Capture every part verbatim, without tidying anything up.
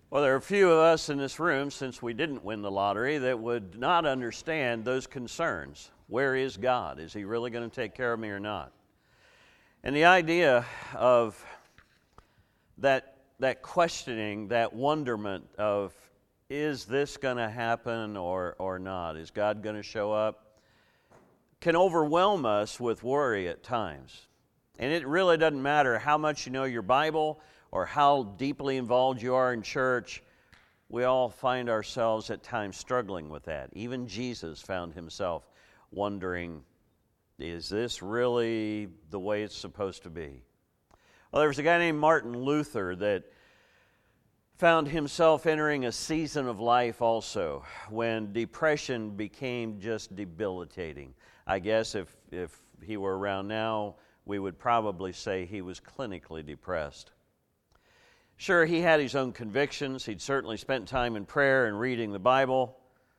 Well, there are a few of us in this room, since we didn't win the lottery, that would not understand those concerns. Where is God? Is He really going to take care of me or not? And the idea of that, that questioning, that wonderment of, is this going to happen or, or not? Is God going to show up? Can overwhelm us with worry at times. And it really doesn't matter how much you know your Bible or how deeply involved you are in church. We all find ourselves at times struggling with that. Even Jesus found himself wondering, is this really the way it's supposed to be? Well, there was a guy named Martin Luther that found himself entering a season of life also when depression became just debilitating. I guess if, if he were around now, we would probably say he was clinically depressed. Sure, he had his own convictions. He'd certainly spent time in prayer and reading the Bible.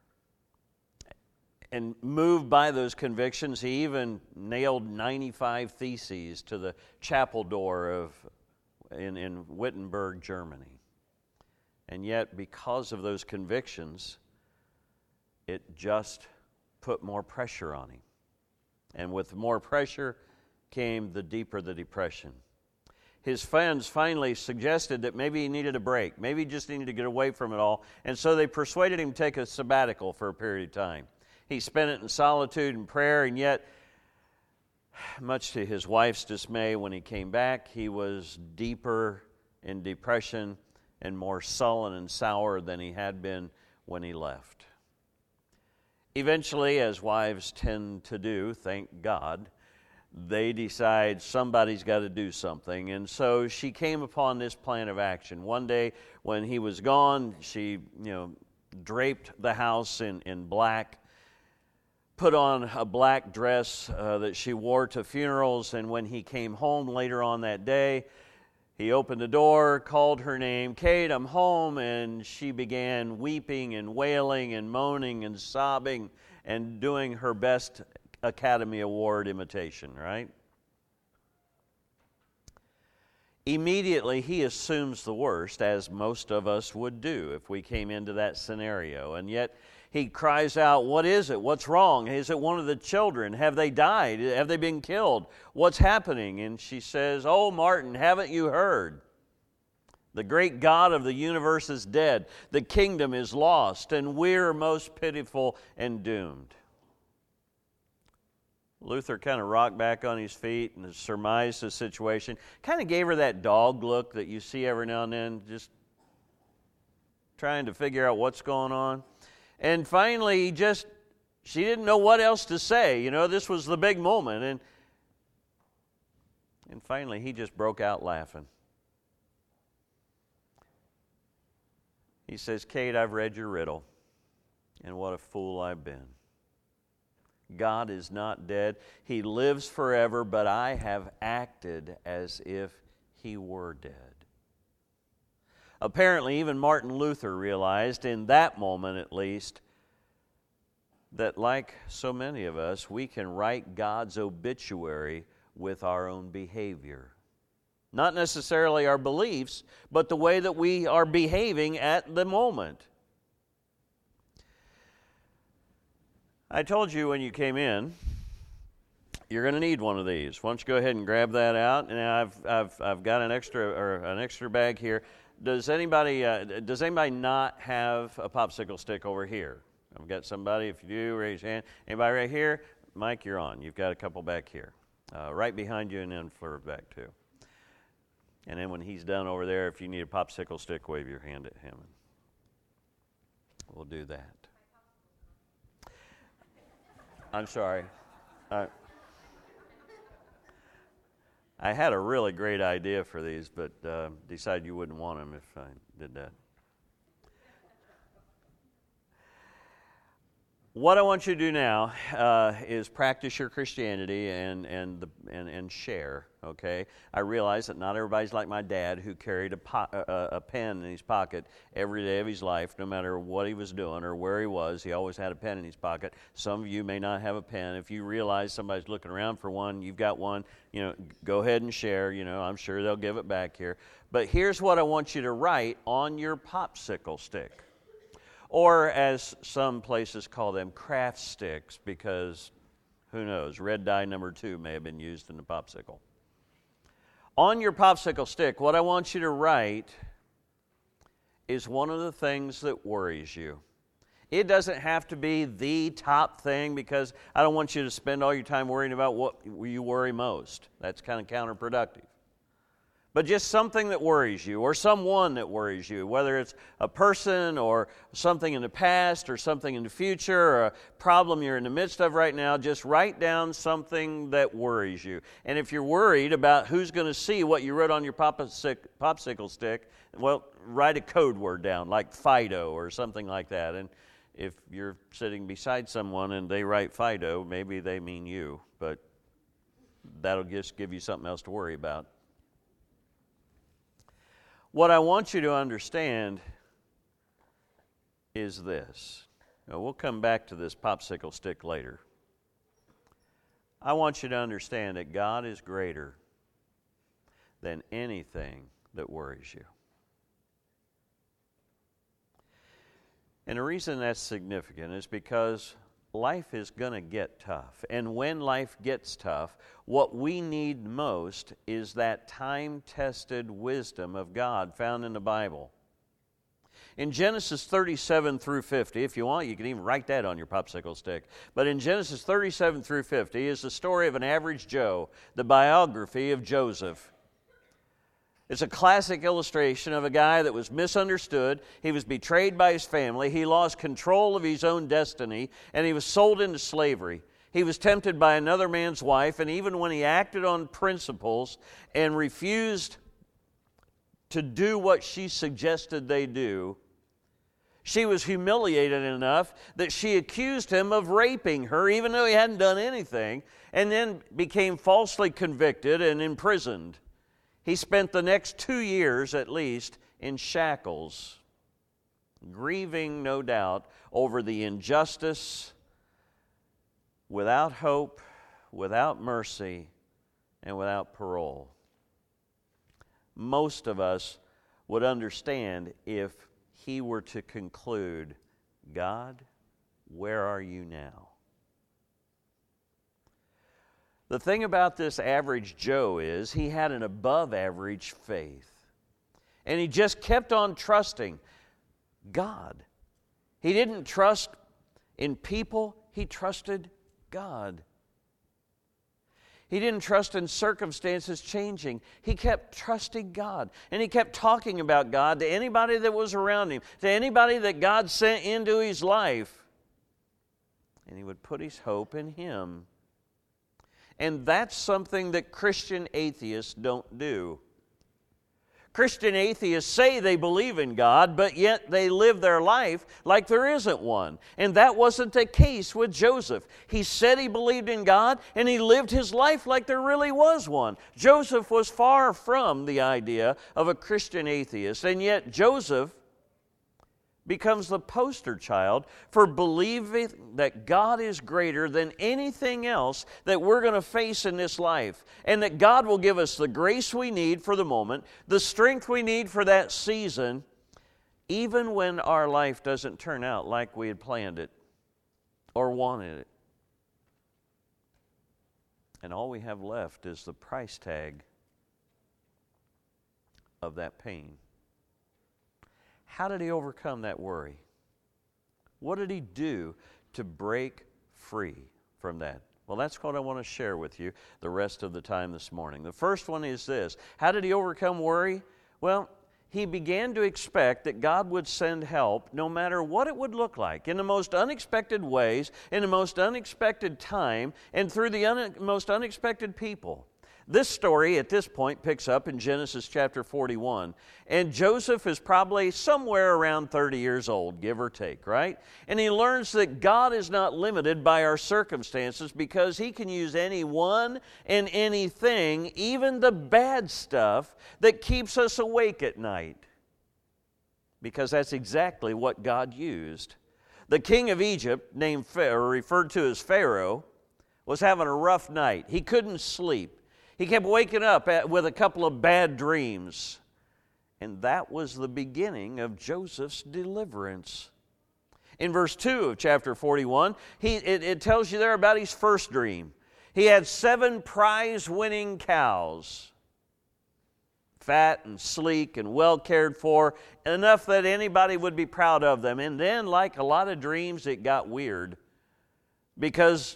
And moved by those convictions, he even nailed ninety-five theses to the chapel door of in, in Wittenberg, Germany. And yet, because of those convictions, it just put more pressure on him. And with more pressure came the deeper the depression. His friends finally suggested that maybe he needed a break. Maybe he just needed to get away from it all. And so they persuaded him to take a sabbatical for a period of time. He spent it in solitude and prayer, and yet, much to his wife's dismay, when he came back, he was deeper in depression and more sullen and sour than he had been when he left. Eventually, as wives tend to do, thank God, they decide somebody's got to do something. And so she came upon this plan of action. One day when he was gone, she, you know, draped the house in, in black, put on a black dress uh, that she wore to funerals, and when he came home later on that day, he opened the door, called her name, "Kate, I'm home," and she began weeping and wailing and moaning and sobbing and doing her best Academy Award imitation, right? Immediately, he assumes the worst, as most of us would do if we came into that scenario. And yet, he cries out, "What is it? What's wrong? Is it one of the children? Have they died? Have they been killed? What's happening?" And she says, "Oh, Martin, haven't you heard? The great God of the universe is dead. The kingdom is lost, and we're most pitiful and doomed." Luther kind of rocked back on his feet and surmised the situation. Kind of gave her that dog look that you see every now and then, just trying to figure out what's going on. And finally, he just, she didn't know what else to say. You know, this was the big moment. And, and finally, he just broke out laughing. He says, "Kate, I've read your riddle, and what a fool I've been. God is not dead. He lives forever, but I have acted as if He were dead." Apparently, even Martin Luther realized, in that moment at least, that like so many of us, we can write God's obituary with our own behavior. Not necessarily our beliefs, but the way that we are behaving at the moment. I told you when you came in, you're going to need one of these. Why don't you go ahead and grab that out? And I've I've I've got an extra or an extra bag here. Does anybody uh, does anybody not have a popsicle stick over here? I've got somebody. If you do, raise your hand. Anybody right here? Mike, you're on. You've got a couple back here, uh, right behind you, and then further back too. And then when he's done over there, if you need a popsicle stick, wave your hand at him. We'll do that. I'm sorry. I, I had a really great idea for these, but uh, decided you wouldn't want them if I did that. What I want you to do now uh, is practice your Christianity and and the and, and share okay? I realize that not everybody's like my dad, who carried a, po- a, a pen in his pocket every day of his life, no matter what he was doing or where he was. He always had a pen in his pocket. Some of you may not have a pen. If you realize somebody's looking around for one, you've got one, you know, go ahead and share. You know, I'm sure they'll give it back here. But here's what I want you to write on your popsicle stick. Or as some places call them, craft sticks, because who knows, red dye number two may have been used in the popsicle. On your popsicle stick, what I want you to write is one of the things that worries you. It doesn't have to be the top thing, because I don't want you to spend all your time worrying about what you worry most. That's kind of counterproductive. But just something that worries you, or someone that worries you, whether it's a person or something in the past or something in the future or a problem you're in the midst of right now, just write down something that worries you. And if you're worried about who's going to see what you wrote on your popsicle stick, well, write a code word down, like Fido or something like that. And if you're sitting beside someone and they write Fido, maybe they mean you, but that'll just give you something else to worry about. What I want you to understand is this. Now, we'll come back to this popsicle stick later. I want you to understand that God is greater than anything that worries you. And the reason that's significant is because life is going to get tough. And when life gets tough, what we need most is that time-tested wisdom of God found in the Bible. In Genesis thirty-seven through fifty, if you want, you can even write that on your popsicle stick. But in Genesis thirty-seven through fifty is the story of an average Joe, the biography of Joseph. It's a classic illustration of a guy that was misunderstood. He was betrayed by his family. He lost control of his own destiny, and he was sold into slavery. He was tempted by another man's wife, and even when he acted on principles and refused to do what she suggested they do, she was humiliated enough that she accused him of raping her, even though he hadn't done anything, and then became falsely convicted and imprisoned. He spent the next two years at least in shackles, grieving, no doubt, over the injustice, without hope, without mercy, and without parole. Most of us would understand if he were to conclude, God, where are you now? The thing about this average Joe is he had an above-average faith. And he just kept on trusting God. He didn't trust in people, he trusted God. He didn't trust in circumstances changing. He kept trusting God. And he kept talking about God to anybody that was around him, to anybody that God sent into his life. And he would put his hope in Him. And that's something that Christian atheists don't do. Christian atheists say they believe in God, but yet they live their life like there isn't one. And that wasn't the case with Joseph. He said he believed in God, and he lived his life like there really was one. Joseph was far from the idea of a Christian atheist, and yet Joseph becomes the poster child for believing that God is greater than anything else that we're going to face in this life, and that God will give us the grace we need for the moment, the strength we need for that season, even when our life doesn't turn out like we had planned it or wanted it. And all we have left is the price tag of that pain. How did he overcome that worry? What did he do to break free from that? Well, that's what I want to share with you the rest of the time this morning. The first one is this. How did he overcome worry? Well, he began to expect that God would send help no matter what it would look like, in the most unexpected ways, in the most unexpected time, and through the un- most unexpected people. This story at this point picks up in Genesis chapter forty-one. And Joseph is probably somewhere around thirty years old, give or take, right? And he learns that God is not limited by our circumstances because He can use anyone and anything, even the bad stuff, that keeps us awake at night. Because that's exactly what God used. The king of Egypt, named Pharaoh, referred to as Pharaoh, was having a rough night. He couldn't sleep. He kept waking up at, with a couple of bad dreams. And that was the beginning of Joseph's deliverance. In verse two of chapter forty-one, he, it, it tells you there about his first dream. He had seven prize-winning cows, fat and sleek and well cared for, enough that anybody would be proud of them. And then, like a lot of dreams, it got weird. Because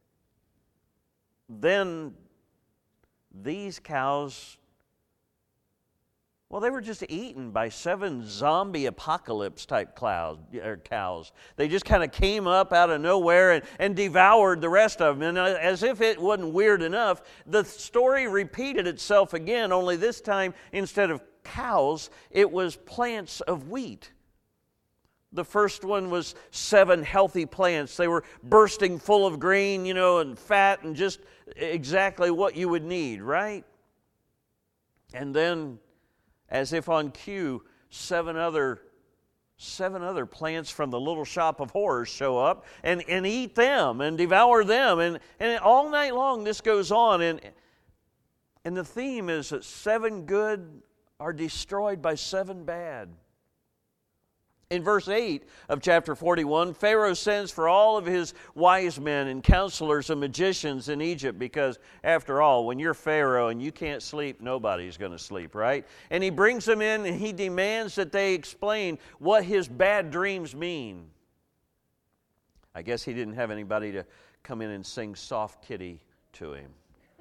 then these cows, well, they were just eaten by seven zombie apocalypse type cloud, or cows. They just kind of came up out of nowhere and, and devoured the rest of them. And as if it wasn't weird enough, the story repeated itself again, only this time, instead of cows, it was plants of wheat. The first one was seven healthy plants. They were bursting full of green, you know, and fat and just exactly what you would need, right? And then, as if on cue, seven other seven other plants from the little shop of horrors show up and, and eat them and devour them. And, and all night long this goes on. And, and the theme is that seven good are destroyed by seven bad. In verse eight of chapter forty-one, Pharaoh sends for all of his wise men and counselors and magicians in Egypt because, after all, when you're Pharaoh and you can't sleep, nobody's going to sleep, right? And he brings them in and he demands that they explain what his bad dreams mean. I guess he didn't have anybody to come in and sing Soft Kitty to him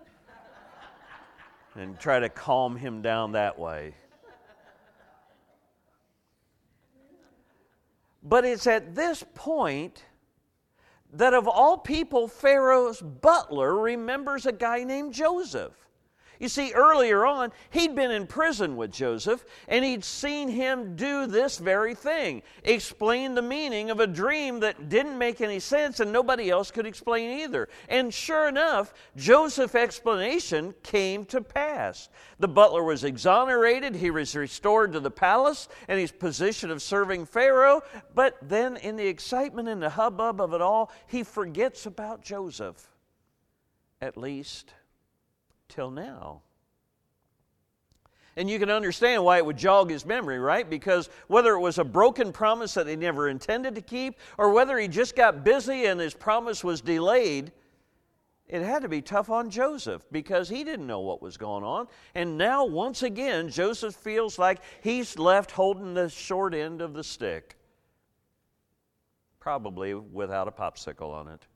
and try to calm him down that way. But it's at this point that of all people, Pharaoh's butler remembers a guy named Joseph. You see, earlier on, he'd been in prison with Joseph, and he'd seen him do this very thing, explain the meaning of a dream that didn't make any sense and nobody else could explain either. And sure enough, Joseph's explanation came to pass. The butler was exonerated, he was restored to the palace and his position of serving Pharaoh, but then in the excitement and the hubbub of it all, he forgets about Joseph, at least till now. And you can understand why it would jog his memory, right? Because whether it was a broken promise that he never intended to keep, or whether he just got busy and his promise was delayed, it had to be tough on Joseph because he didn't know what was going on. And now, once again, Joseph feels like he's left holding the short end of the stick, probably without a popsicle on it.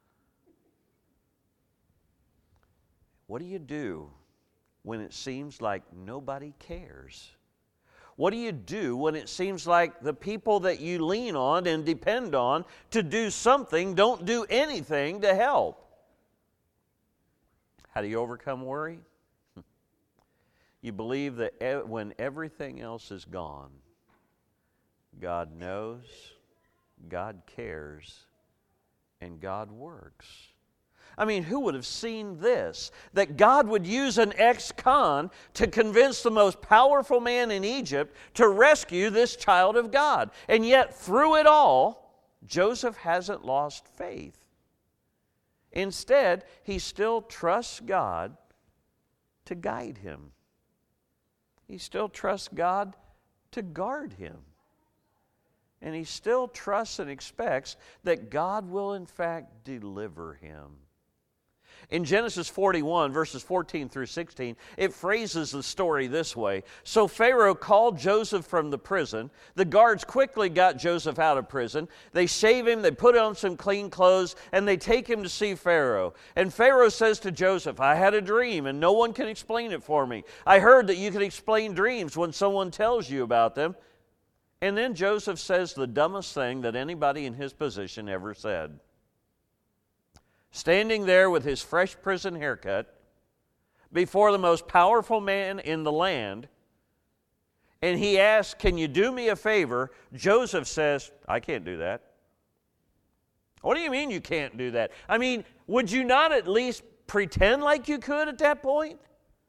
What do you do when it seems like nobody cares? What do you do when it seems like the people that you lean on and depend on to do something don't do anything to help? How do you overcome worry? You believe that when everything else is gone, God knows, God cares, and God works. I mean, who would have seen this? That God would use an ex-con to convince the most powerful man in Egypt to rescue this child of God. And yet, through it all, Joseph hasn't lost faith. Instead, he still trusts God to guide him. He still trusts God to guard him. And he still trusts and expects that God will in fact deliver him. In Genesis forty-one, verses fourteen through sixteen, it phrases the story this way. So Pharaoh called Joseph from the prison. The guards quickly got Joseph out of prison. They shave him, they put on some clean clothes, and they take him to see Pharaoh. And Pharaoh says to Joseph, I had a dream, and no one can explain it for me. I heard that you can explain dreams when someone tells you about them. And then Joseph says the dumbest thing that anybody in his position ever said. Standing there with his fresh prison haircut, before the most powerful man in the land, and he asks, can you do me a favor? Joseph says, I can't do that. What do you mean you can't do that? I mean, would you not at least pretend like you could at that point?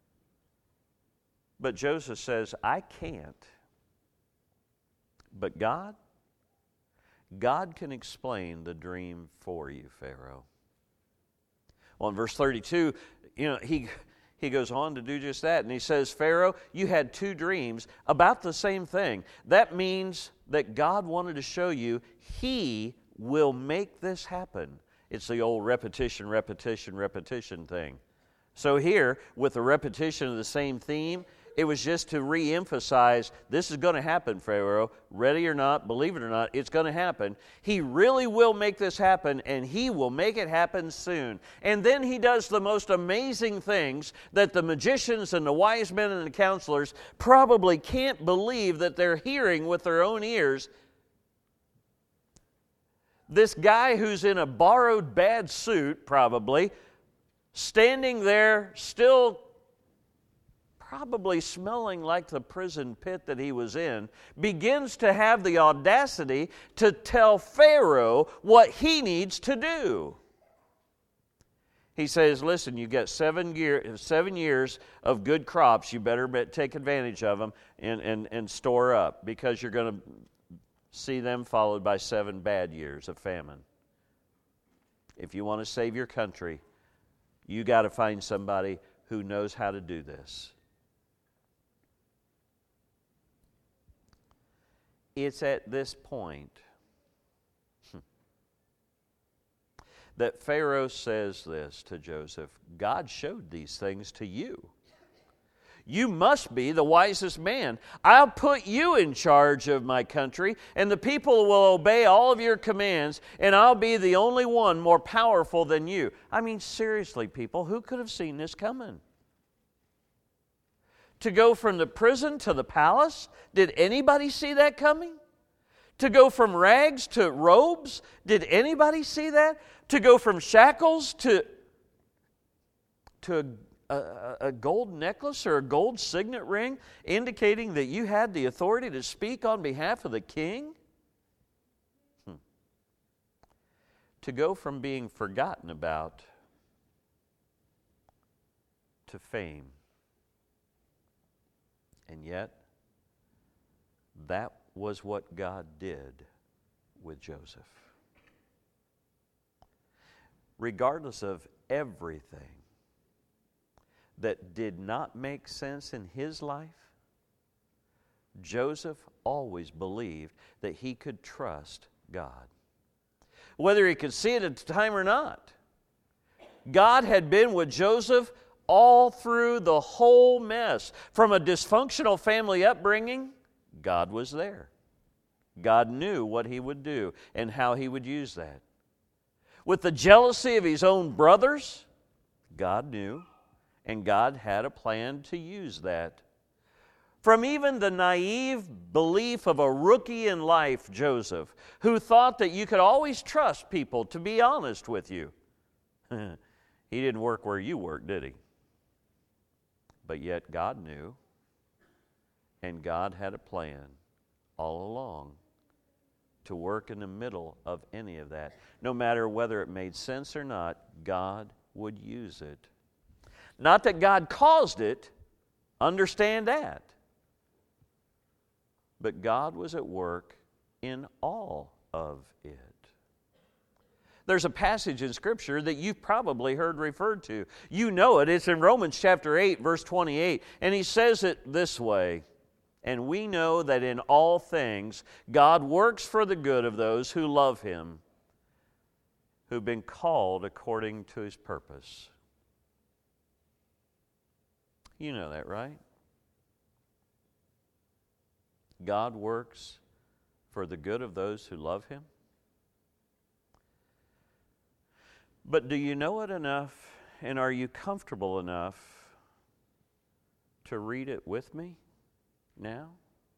But Joseph says, I can't. But God, God can explain the dream for you, Pharaoh. Well, in verse thirty-two, you know, he, he goes on to do just that. And he says, Pharaoh, you had two dreams about the same thing. That means that God wanted to show you He will make this happen. It's the old repetition, repetition, repetition thing. So here, with the repetition of the same theme, it was just to re-emphasize, this is going to happen, Pharaoh. Ready or not, believe it or not, it's going to happen. He really will make this happen, and He will make it happen soon. And then He does the most amazing things that the magicians and the wise men and the counselors probably can't believe that they're hearing with their own ears. This guy who's in a borrowed bad suit, probably, standing there still probably smelling like the prison pit that he was in, begins to have the audacity to tell Pharaoh what he needs to do. He says, listen, you've got seven, year, seven years of good crops. You better take advantage of them and, and, and store up, because you're going to see them followed by seven bad years of famine. If you want to save your country, you got to find somebody who knows how to do this. It's at this point that Pharaoh says this to Joseph, God showed these things to you. You must be the wisest man. I'll put you in charge of my country, and the people will obey all of your commands, and I'll be the only one more powerful than you. I mean, seriously, people, who could have seen this coming? To go from the prison to the palace, did anybody see that coming? To go from rags to robes, did anybody see that? To go from shackles to, to a, a, a gold necklace or a gold signet ring, indicating that you had the authority to speak on behalf of the king? Hmm. To go from being forgotten about to fame. And yet, that was what God did with Joseph. Regardless of everything that did not make sense in his life, Joseph always believed that he could trust God. Whether he could see it at the time or not, God had been with Joseph all through the whole mess. From a dysfunctional family upbringing, God was there. God knew what He would do and how He would use that. With the jealousy of his own brothers, God knew, and God had a plan to use that. From even the naive belief of a rookie in life, Joseph, who thought that you could always trust people to be honest with you. He didn't work where you worked, did he? But yet God knew, and God had a plan all along to work in the middle of any of that. No matter whether it made sense or not, God would use it. Not that God caused it, understand that. But God was at work in all of it. There's a passage in Scripture that you've probably heard referred to. You know it. It's in Romans chapter eight, verse twenty-eight. And he says it this way, and we know that in all things God works for the good of those who love Him, who've been called according to His purpose. You know that, right? God works for the good of those who love Him. But do you know it enough, and are you comfortable enough to read it with me now?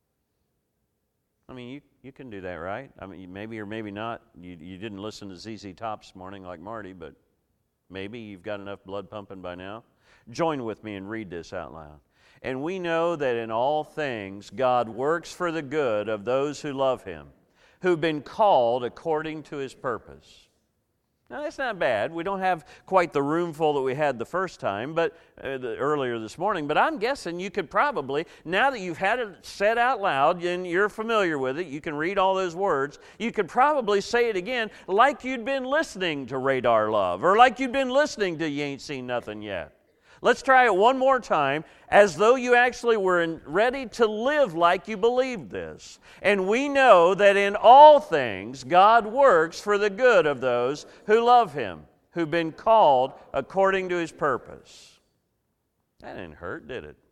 I mean, you, you can do that, right? I mean, maybe or maybe not. You, you didn't listen to Z Z Top this morning like Marty, but maybe you've got enough blood pumping by now. Join with me and read this out loud. And we know that in all things God works for the good of those who love Him, who've been called according to His purpose. Now, that's not bad. We don't have quite the room full that we had the first time, but uh, the, earlier this morning. But I'm guessing you could probably, now that you've had it said out loud and you're familiar with it, you can read all those words, you could probably say it again like you'd been listening to Radar Love, or like you'd been listening to You Ain't Seen Nothing Yet. Let's try it one more time, as though you actually were in, ready to live like you believed this. And we know that in all things God works for the good of those who love Him, who've been called according to His purpose. That didn't hurt, did it?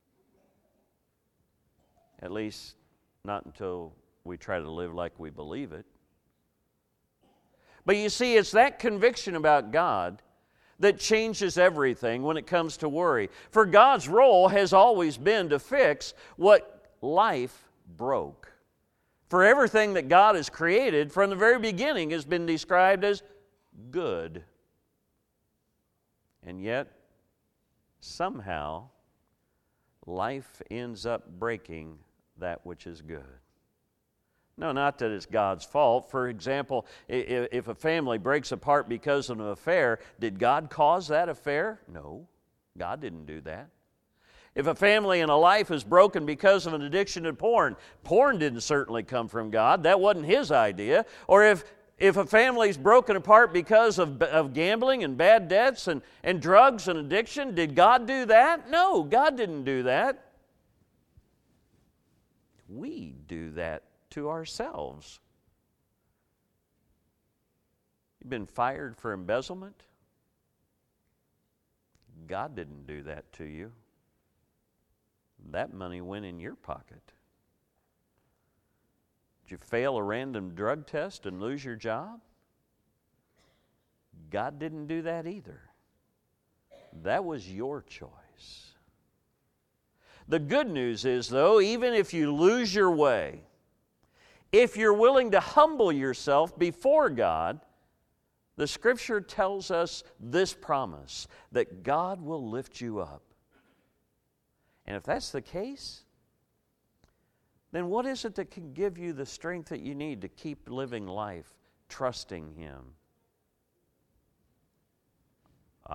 At least not until we try to live like we believe it. But you see, it's that conviction about God that changes everything when it comes to worry. For God's role has always been to fix what life broke. For everything that God has created from the very beginning has been described as good. And yet, somehow, life ends up breaking that which is good. No, not that it's God's fault. For example, if a family breaks apart because of an affair, did God cause that affair? No, God didn't do that. If a family and a life is broken because of an addiction to porn, porn didn't certainly come from God. That wasn't His idea. Or if, if a family's broken apart because of, of gambling and bad debts and, and drugs and addiction, did God do that? No, God didn't do that. We do that to ourselves. You've been fired for embezzlement? God didn't do that to you. That money went in your pocket. Did you fail a random drug test and lose your job? God didn't do that either. That was your choice. The good news is, though, even if you lose your way, if you're willing to humble yourself before God, the Scripture tells us this promise, that God will lift you up. And if that's the case, then what is it that can give you the strength that you need to keep living life, trusting Him? Uh,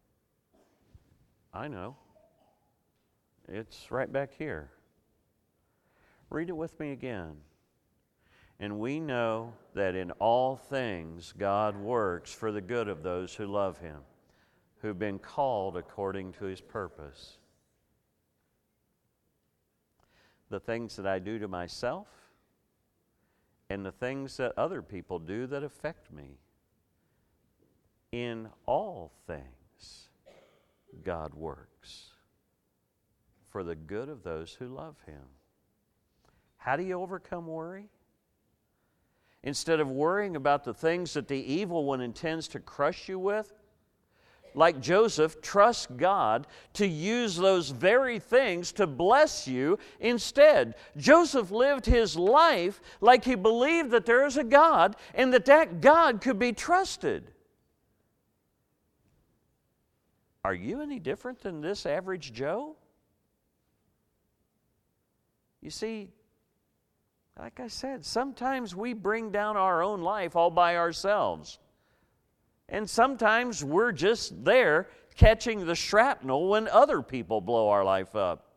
I know. It's right back here. Read it with me again. And we know that in all things God works for the good of those who love Him, who've been called according to His purpose. The things that I do to myself and the things that other people do that affect me, in all things God works for the good of those who love Him. How do you overcome worry? Instead of worrying about the things that the evil one intends to crush you with, like Joseph, trust God to use those very things to bless you instead. Joseph lived his life like he believed that there is a God and that that God could be trusted. Are you any different than this average Joe? You see, like I said, sometimes we bring down our own life all by ourselves. And sometimes we're just there catching the shrapnel when other people blow our life up.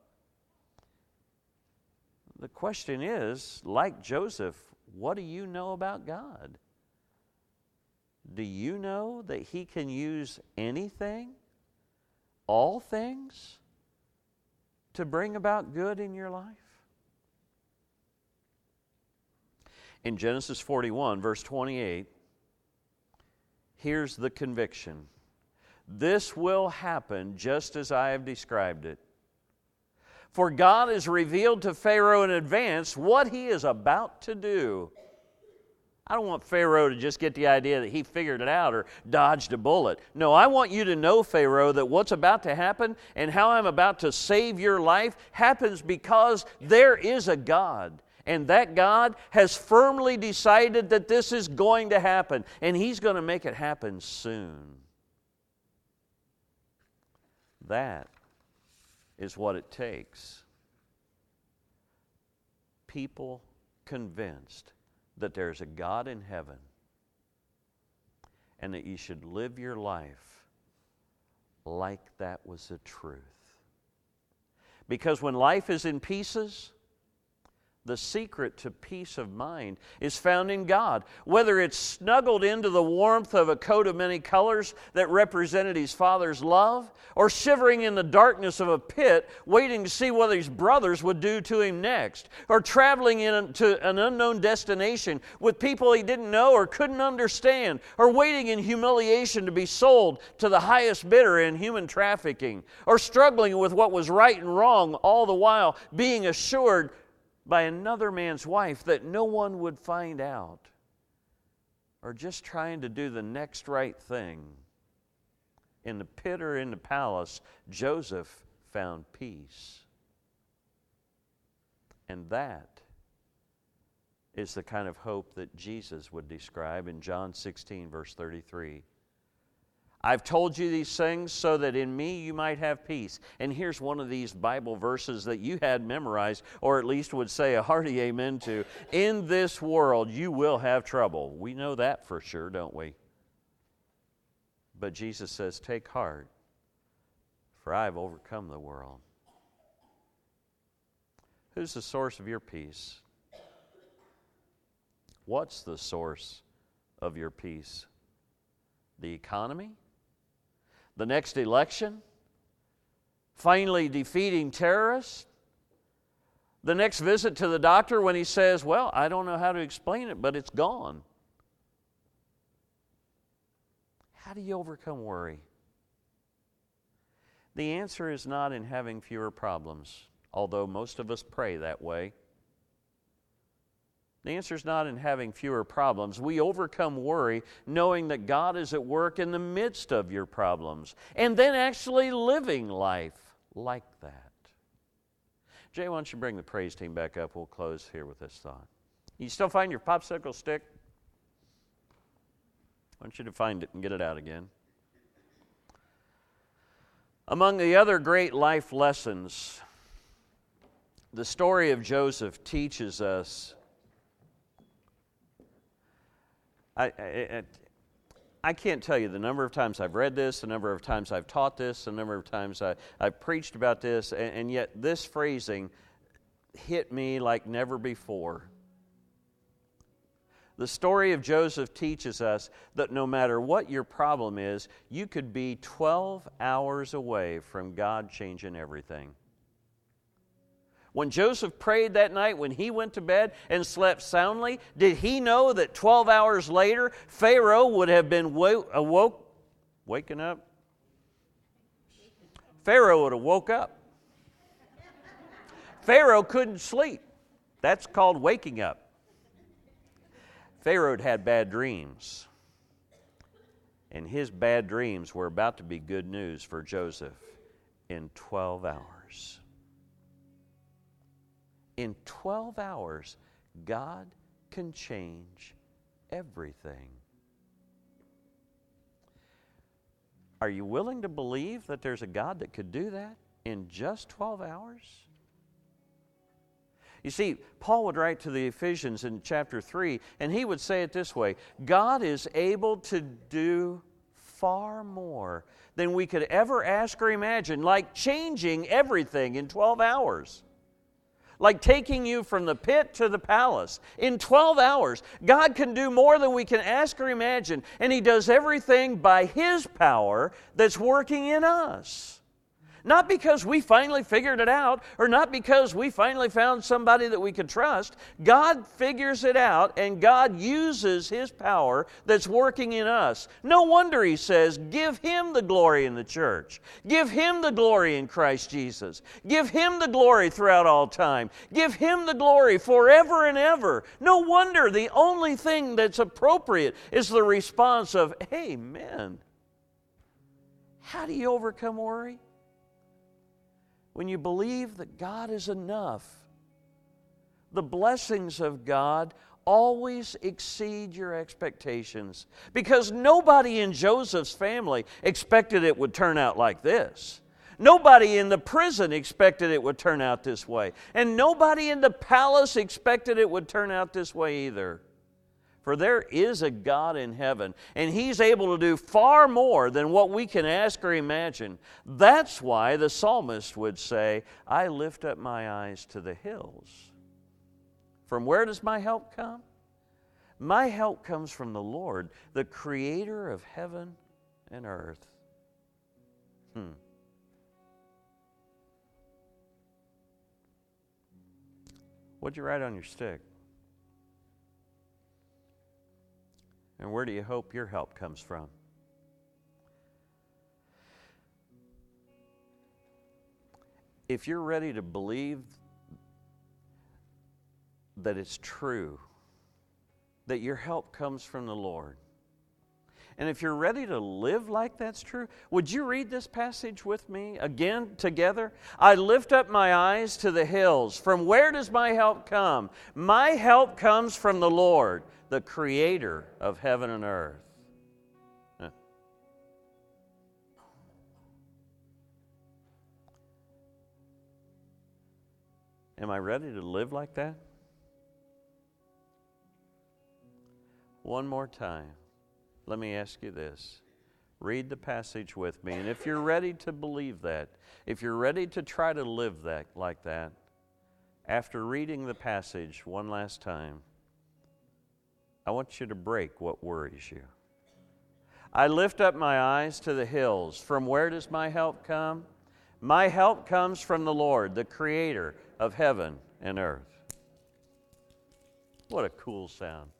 The question is, like Joseph, what do you know about God? Do you know that He can use anything, all things, to bring about good in your life? In Genesis forty-one, verse twenty-eight, here's the conviction. This will happen just as I have described it. For God has revealed to Pharaoh in advance what he is about to do. I don't want Pharaoh to just get the idea that he figured it out or dodged a bullet. No, I want you to know, Pharaoh, that what's about to happen and how I'm about to save your life happens because there is a God. And that God has firmly decided that this is going to happen. And He's going to make it happen soon. that is what it takes. People convinced that there's a God in heaven and that you should live your life like that was the truth. Because when life is in pieces, the secret to peace of mind is found in God. Whether it's snuggled into the warmth of a coat of many colors that represented his Father's love, or shivering in the darkness of a pit, waiting to see what his brothers would do to him next, or traveling into an unknown destination with people he didn't know or couldn't understand, or waiting in humiliation to be sold to the highest bidder in human trafficking, or struggling with what was right and wrong, all the while being assured by another man's wife that no one would find out, or just trying to do the next right thing. In the pit or in the palace, Joseph found peace. And that is the kind of hope that Jesus would describe in John sixteen, verse thirty-three. I've told you these things so that in me you might have peace. And here's one of these Bible verses that you had memorized, or at least would say a hearty amen to. In this world you will have trouble. We know that for sure, don't we? But Jesus says, take heart, for I've overcome the world. Who's the source of your peace? What's the source of your peace? The economy? The next election? Finally defeating terrorists? The next visit to the doctor when he says, well, I don't know how to explain it, but it's gone. How do you overcome worry? The answer is not in having fewer problems, although most of us pray that way. The answer is not in having fewer problems. We overcome worry knowing that God is at work in the midst of your problems, and then actually living life like that. Jay, why don't you bring the praise team back up? We'll close here with this thought. You still find your popsicle stick? I want you to find it and get it out again. Among the other great life lessons, the story of Joseph teaches us I, I, I can't tell you the number of times I've read this, the number of times I've taught this, the number of times I, I've preached about this, and, and yet this phrasing hit me like never before. The story of Joseph teaches us that no matter what your problem is, you could be twelve hours away from God changing everything. When Joseph prayed that night, when he went to bed and slept soundly, did he know that twelve hours later, Pharaoh would have been wo- awoke, waking up? Pharaoh would have woke up. Pharaoh couldn't sleep. That's called waking up. Pharaoh had had bad dreams. And his bad dreams were about to be good news for Joseph in twelve hours. In twelve hours, God can change everything. Are you willing to believe that there's a God that could do that in just twelve hours? You see, Paul would write to the Ephesians in chapter three, and he would say it this way: God is able to do far more than we could ever ask or imagine, like changing everything in twelve hours. Like taking you from the pit to the palace. In twelve hours, God can do more than we can ask or imagine, and He does everything by His power that's working in us. Not because we finally figured it out, or not because we finally found somebody that we could trust. God figures it out, and God uses His power that's working in us. No wonder He says, give Him the glory in the church. Give Him the glory in Christ Jesus. Give Him the glory throughout all time. Give Him the glory forever and ever. No wonder the only thing that's appropriate is the response of, Amen. How do you overcome worry? When you believe that God is enough, the blessings of God always exceed your expectations, because nobody in Joseph's family expected it would turn out like this. Nobody in the prison expected it would turn out this way. And nobody in the palace expected it would turn out this way either. For there is a God in heaven, and He's able to do far more than what we can ask or imagine. That's why the psalmist would say, I lift up my eyes to the hills. From where does my help come? My help comes from the Lord, the creator of heaven and earth. Hmm. What'd you write on your stick? And where do you hope your help comes from? If you're ready to believe that it's true, that your help comes from the Lord, and if you're ready to live like that's true, would you read this passage with me again together? I lift up my eyes to the hills. From where does my help come? My help comes from the Lord, the creator of heaven and earth. Huh. Am I ready to live like that? One more time, let me ask you this. Read the passage with me, and if you're ready to believe that, if you're ready to try to live that like that, after reading the passage one last time, I want you to break what worries you. I lift up my eyes to the hills. From where does my help come? My help comes from the Lord, the creator of heaven and earth. What a cool sound.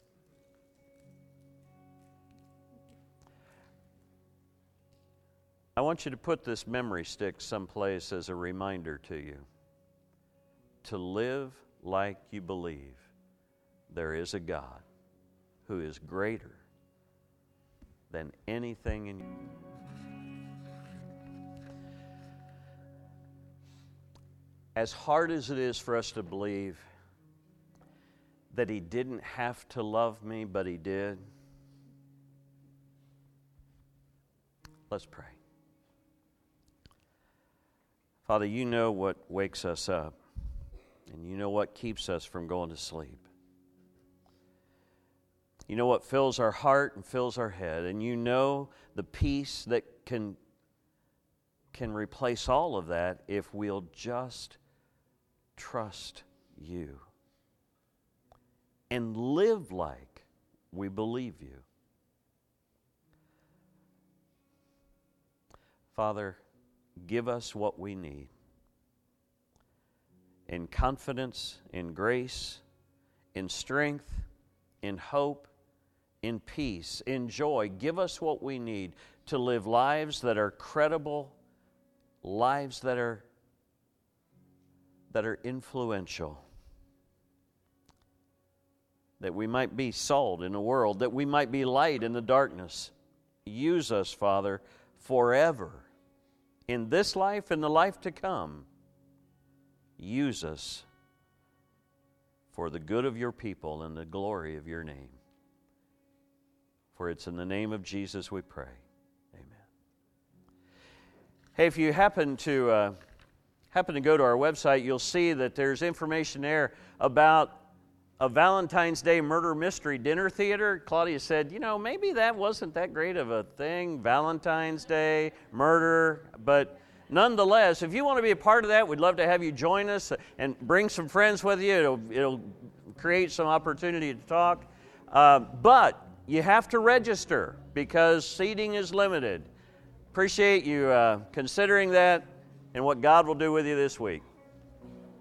I want you to put this memory stick someplace as a reminder to you to live like you believe there is a God who is greater than anything in you. As hard as it is for us to believe that He didn't have to love me, but He did, let's pray. Father, you know what wakes us up, and you know what keeps us from going to sleep. You know what fills our heart and fills our head, and you know the peace that can, can replace all of that if we'll just trust you and live like we believe you. Father, give us what we need in confidence, in grace, in strength, in hope, in peace, in joy. Give us what we need to live lives that are credible, lives that are, that are influential, that we might be salt in the world, that we might be light in the darkness. Use us, Father, forever. In this life and the life to come, use us for the good of your people and the glory of your name. For it's in the name of Jesus we pray. Amen. Hey, if you happen to uh, happen to go to our website, you'll see that there's information there about a Valentine's Day murder mystery dinner theater. Claudia said, you know, maybe that wasn't that great of a thing, Valentine's Day, murder, but nonetheless, if you want to be a part of that, we'd love to have you join us and bring some friends with you. It'll, it'll create some opportunity to talk. Uh, but you have to register because seating is limited. Appreciate you uh, considering that and what God will do with you this week.